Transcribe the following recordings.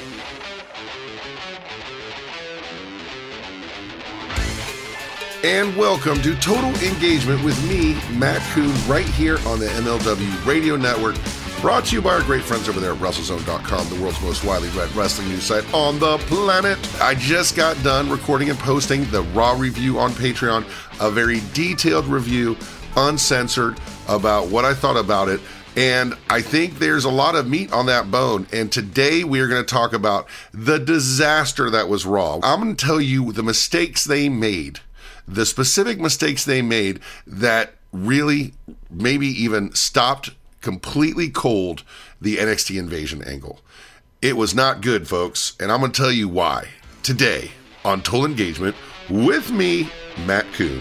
And welcome to Total Engagement with me, Matt Coon, right here on the MLW Radio Network, brought to you by our great friends over there at WrestleZone.com, the world's most widely read wrestling news site on the planet. I just got done recording and posting the Raw review on Patreon, a very detailed review, uncensored, about what I thought about it. And I think there's a lot of meat on that bone. And today we are going to talk about the disaster that was Raw. I'm going to tell you the mistakes they made. The specific mistakes they made that really maybe even stopped completely cold the NXT Invasion angle. It was not good, folks, and I'm going to tell you why today on Total Engagement with me, Matt Coon.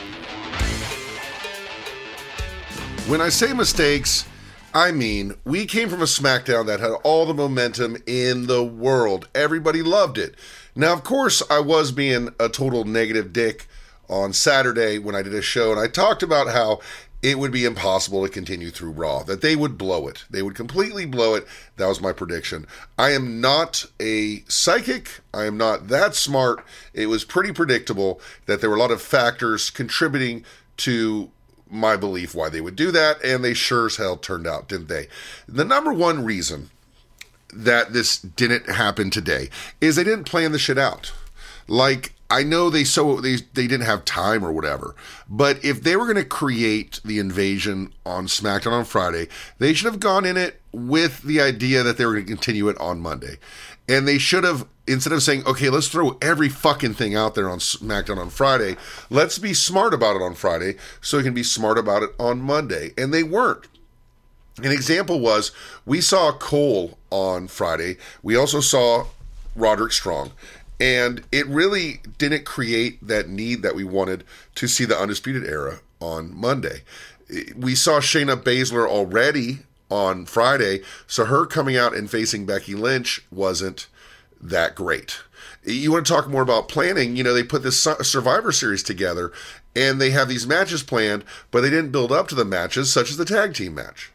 When I say mistakes, I mean we came from a SmackDown that had all the momentum in the world. Everybody loved it. Now, of course, I was being a total negative dick on Saturday when I did a show, and I talked about how it would be impossible to continue through Raw, that they would blow it. They would completely blow it. That was my prediction. I am not a psychic. I am not that smart. It was pretty predictable that there were a lot of factors contributing to my belief why they would do that, and they sure as hell turned out, didn't they? The number one reason that this didn't happen today is they didn't plan the shit out. Like, I know they didn't have time or whatever, but if they were going to create the invasion on SmackDown on Friday, they should have gone in it with the idea that they were going to continue it on Monday. And they should have, instead of saying, okay, let's throw every fucking thing out there on SmackDown on Friday, let's be smart about it on Friday so we can be smart about it on Monday. And they weren't. An example was, we saw Cole on Friday. We also saw Roderick Strong. And it really didn't create that need that we wanted to see the Undisputed Era on Monday. We saw Shayna Baszler already on Friday, so her coming out and facing Becky Lynch wasn't that great. You want to talk more about planning? You know, they put this Survivor Series together, and they have these matches planned, but they didn't build up to the matches, such as the tag team match.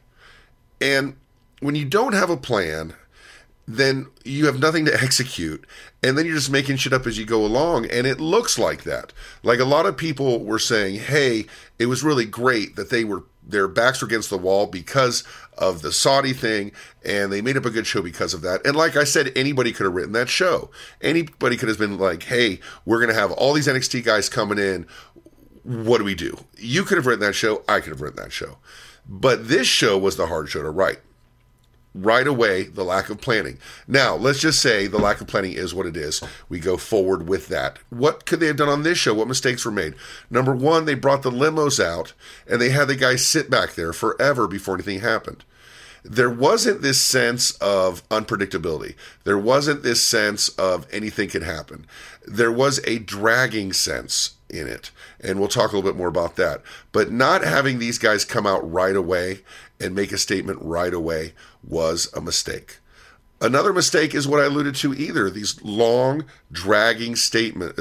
And when you don't have a plan, then you have nothing to execute, and then you're just making shit up as you go along, and it looks like that. Like, a lot of people were saying, hey, it was really great that their backs were against the wall because of the Saudi thing, and they made up a good show because of that. And like I said, anybody could have written that show. Anybody could have been like, hey, we're going to have all these NXT guys coming in. What do we do? You could have written that show. I could have written that show. But this show was the hard show to write. Right away, the lack of planning. Now, let's just say the lack of planning is what it is. We go forward with that. What could they have done on this show? What mistakes were made? Number one, they brought the limos out, and they had the guys sit back there forever before anything happened. There wasn't this sense of unpredictability. There wasn't this sense of anything could happen. There was a dragging sense in it, and we'll talk a little bit more about that. But not having these guys come out right away and make a statement right away was a mistake. Another mistake is what I alluded to either, these long dragging segments.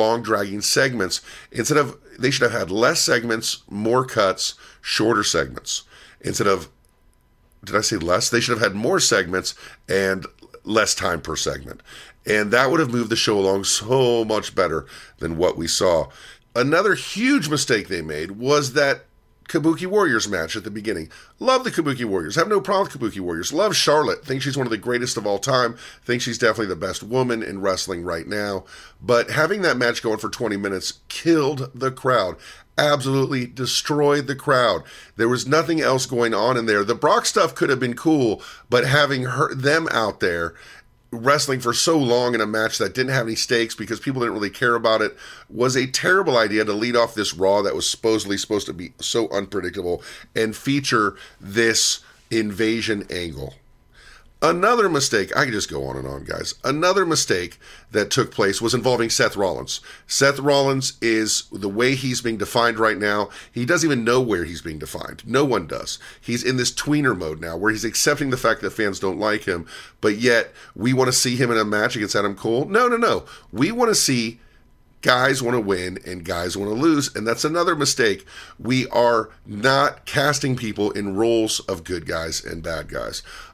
Instead of, they should have had less segments, more cuts, shorter segments. Instead of, did I say less? They should have had more segments and less time per segment. And that would have moved the show along so much better than what we saw. Another huge mistake they made was that Kabuki Warriors match at the beginning. Love the Kabuki Warriors. Have no problem with Kabuki Warriors. Love Charlotte. Think she's one of the greatest of all time. Think she's definitely the best woman in wrestling right now. But having that match going for 20 minutes killed the crowd. Absolutely destroyed the crowd. There was nothing else going on in there. The Brock stuff could have been cool, but having them out there wrestling for so long in a match that didn't have any stakes because people didn't really care about it was a terrible idea to lead off this Raw that was supposedly supposed to be so unpredictable and feature this invasion angle. Another mistake, I can just go on and on, guys. Another mistake that took place was involving Seth Rollins. Seth Rollins is, the way he's being defined right now, he doesn't even know where he's being defined. No one does. He's in this tweener mode now where he's accepting the fact that fans don't like him, but yet we want to see him in a match against Adam Cole. No. We want to see guys want to win and guys want to lose, and that's another mistake. We are not casting people in roles of good guys and bad guys.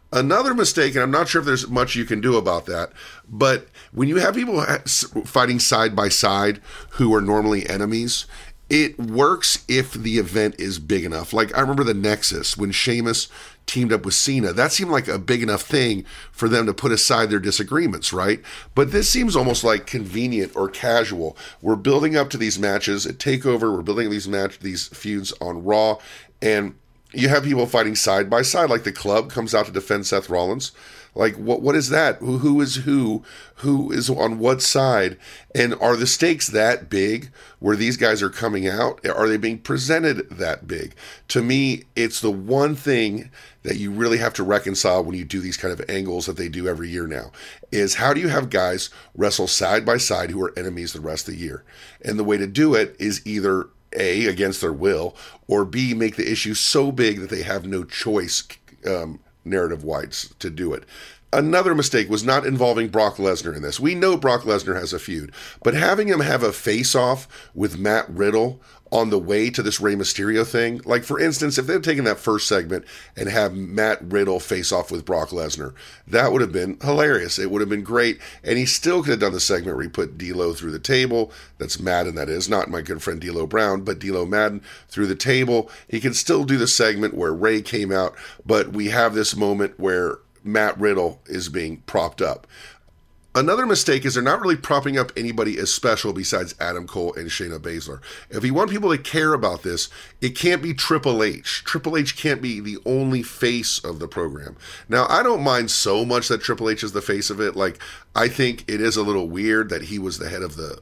Another mistake, and I'm not sure if there's much you can do about that, but when you have people fighting side by side who are normally enemies, it works if the event is big enough. Like, I remember the Nexus, when Sheamus teamed up with Cena. That seemed like a big enough thing for them to put aside their disagreements, right? But this seems almost like convenient or casual. We're building up to these matches at TakeOver. We're building these feuds on Raw, and you have people fighting side by side, like the Club comes out to defend Seth Rollins. Like, what is that? Who is who? Who is on what side? And are the stakes that big where these guys are coming out? Are they being presented that big? To me, it's the one thing that you really have to reconcile when you do these kind of angles that they do every year now, is how do you have guys wrestle side by side who are enemies the rest of the year? And the way to do it is either A, against their will, or B, make the issue so big that they have no choice narrative-wise to do it. Another mistake was not involving Brock Lesnar in this. We know Brock Lesnar has a feud, but having him have a face-off with Matt Riddle on the way to this Rey Mysterio thing, like, for instance, if they had taken that first segment and have Matt Riddle face off with Brock Lesnar, that would have been hilarious. It would have been great, and he still could have done the segment where he put D'Lo through the table. That's Madden, that is, not my good friend D'Lo Brown, but D'Lo Madden through the table. He can still do the segment where Rey came out, but we have this moment where Matt Riddle is being propped up. Another mistake is they're not really propping up anybody as special besides Adam Cole and Shayna Baszler. If you want people to care about this, it can't be Triple H. Triple H can't be the only face of the program. Now, I don't mind so much that Triple H is the face of it. Like, I think it is a little weird that he was the head of the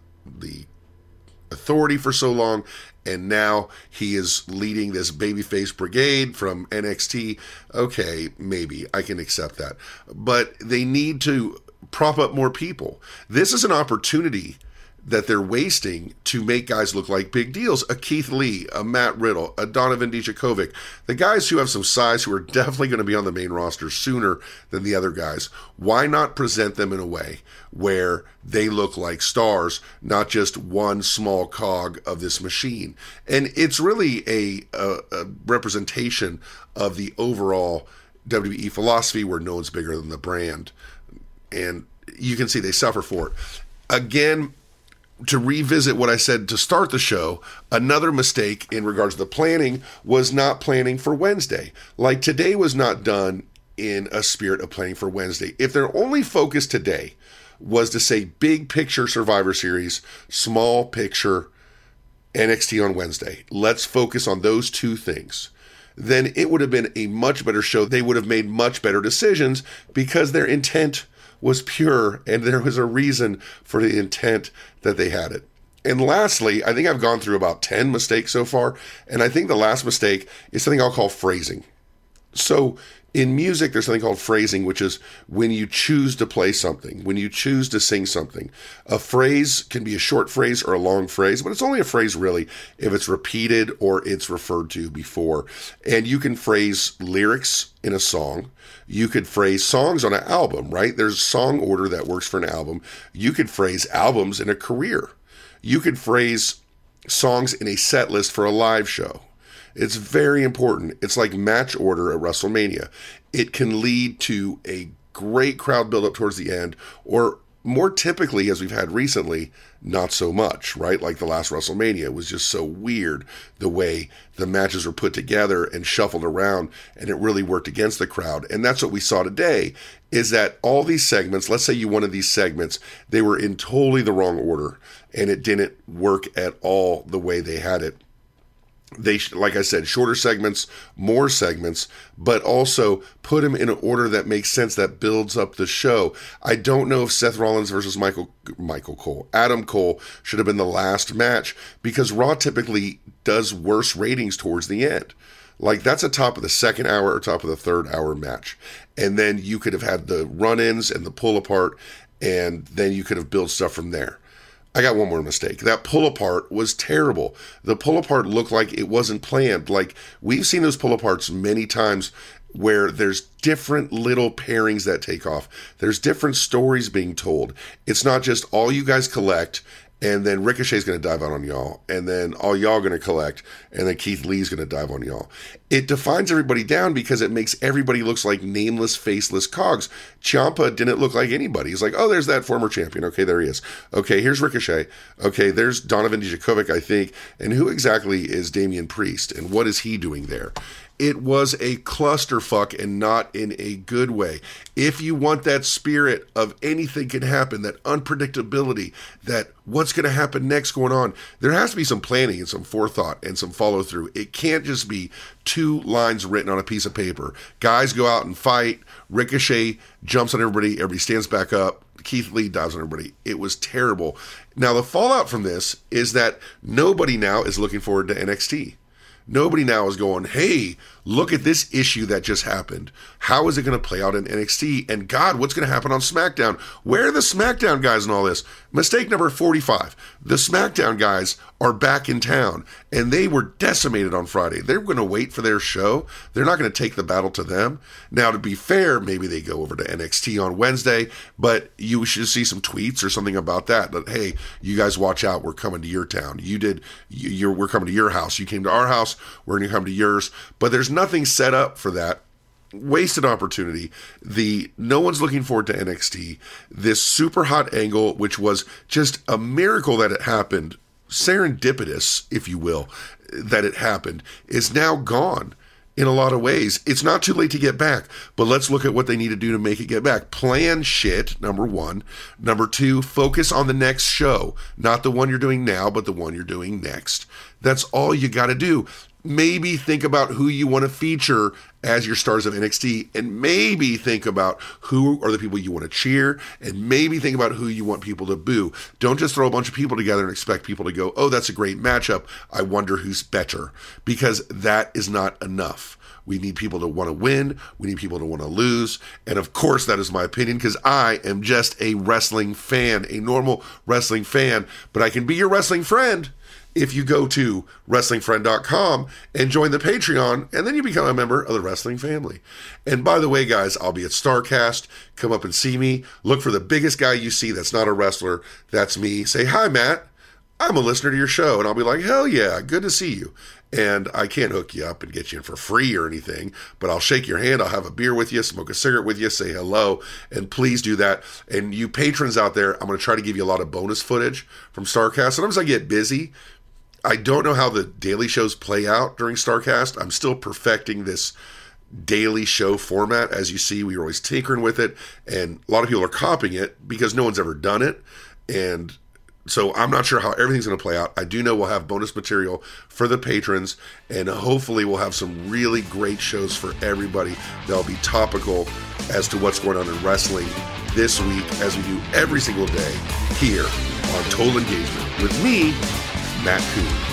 authority for so long, and now he is leading this babyface brigade from NXT. Okay, maybe I can accept that. But they need to prop up more people. This is an opportunity that they're wasting to make guys look like big deals. A Keith Lee, a Matt Riddle, a Donovan Dijakovic, the guys who have some size, who are definitely going to be on the main roster sooner than the other guys. Why not present them in a way where they look like stars, not just one small cog of this machine? And it's really a representation of the overall WWE philosophy, where no one's bigger than the brand. And you can see they suffer for it. Again, to revisit what I said to start the show, another mistake in regards to the planning was not planning for Wednesday. Like, today was not done in a spirit of planning for Wednesday. If their only focus today was to say big picture Survivor Series, small picture NXT on Wednesday, let's focus on those two things, then it would have been a much better show. They would have made much better decisions because their intent was pure, and there was a reason for the intent that they had it. And lastly, I think I've gone through about 10 mistakes so far, and I think the last mistake is something I'll call phrasing. So in music, there's something called phrasing, which is when you choose to play something, when you choose to sing something. A phrase can be a short phrase or a long phrase, but it's only a phrase really if it's repeated or it's referred to before. And you can phrase lyrics in a song. You could phrase songs on an album, right? There's song order that works for an album. You could phrase albums in a career. You could phrase songs in a set list for a live show. It's very important. It's like match order at WrestleMania. It can lead to a great crowd buildup towards the end, or more typically, as we've had recently, not so much, right? Like the last WrestleMania was just so weird the way the matches were put together and shuffled around, and it really worked against the crowd. And that's what we saw today, is that all these segments, let's say you wanted these segments, they were in totally the wrong order, and it didn't work at all the way they had it. They, like I said, shorter segments, more segments, but also put them in an order that makes sense, that builds up the show. I don't know if Seth Rollins versus Adam Cole should have been the last match, because Raw typically does worse ratings towards the end. Like, that's a top of the second hour or top of the third hour match. And then you could have had the run-ins and the pull-apart, and then you could have built stuff from there. I got one more mistake. That pull-apart was terrible. The pull-apart looked like it wasn't planned. Like, we've seen those pull-aparts many times where there's different little pairings that take off. There's different stories being told. It's not just all you guys collect and then Ricochet's going to dive out on y'all, and then all y'all going to collect, and then Keith Lee's going to dive on y'all. It defines everybody down because it makes everybody looks like nameless, faceless cogs. Ciampa didn't look like anybody. He's like, oh, there's that former champion. Okay, there he is. Okay, here's Ricochet. Okay, there's Donovan Dijakovic, I think. And who exactly is Damian Priest, and what is he doing there? It was a clusterfuck, and not in a good way. If you want that spirit of anything can happen, that unpredictability, that what's going to happen next going on, there has to be some planning and some forethought and some follow through. It can't just be 2 lines written on a piece of paper. Guys go out and fight. Ricochet jumps on everybody stands back up. Keith Lee dives on everybody. It was terrible. Now, the fallout from this is that nobody now is looking forward to NXT. Nobody now is going, hey, look at this issue that just happened. How is it going to play out in NXT? And God, what's going to happen on SmackDown? Where are the SmackDown guys in all this? Mistake number 45. The SmackDown guys are back in town, and they were decimated on Friday. They're going to wait for their show. They're not going to take the battle to them. Now, to be fair, maybe they go over to NXT on Wednesday, but you should see some tweets or something about that. That, hey, you guys watch out. We're coming to your town. We're coming to your house. You came to our house. We're going to come to yours. But there's nothing set up for that. Wasted opportunity. No one's looking forward to NXT. This super hot angle, which was just a miracle that it happened, serendipitous, if you will, that it happened, is now gone in a lot of ways. It's not too late to get back, but let's look at what they need to do to make it get back. Plan shit, number 1. Number 2, focus on the next show. Not the one you're doing now, but the one you're doing next. That's all you got to do. Maybe think about who you want to feature as your stars of NXT, and maybe think about who are the people you want to cheer, and maybe think about who you want people to boo. Don't just throw a bunch of people together and expect people to go, oh, that's a great matchup. I wonder who's better, because that is not enough. We need people to want to win. We need people to want to lose. And of course, that is my opinion, because I am just a wrestling fan, a normal wrestling fan, but I can be your wrestling friend if you go to WrestlingFriend.com and join the Patreon, and then you become a member of the wrestling family. And by the way, guys, I'll be at StarCast. Come up and see me. Look for the biggest guy you see that's not a wrestler. That's me. Say, hi, Matt. I'm a listener to your show. And I'll be like, hell yeah, good to see you. And I can't hook you up and get you in for free or anything, but I'll shake your hand. I'll have a beer with you, smoke a cigarette with you, say hello, and please do that. And you patrons out there, I'm going to try to give you a lot of bonus footage from StarCast. Sometimes I get busy. I don't know how the daily shows play out during StarCast. I'm still perfecting this daily show format. As you see, we are always tinkering with it, and a lot of people are copying it because no one's ever done it. And so I'm not sure how everything's going to play out. I do know we'll have bonus material for the patrons, and hopefully we'll have some really great shows for everybody that'll be topical as to what's going on in wrestling this week, as we do every single day here on Total Engagement with me, Matt Coon.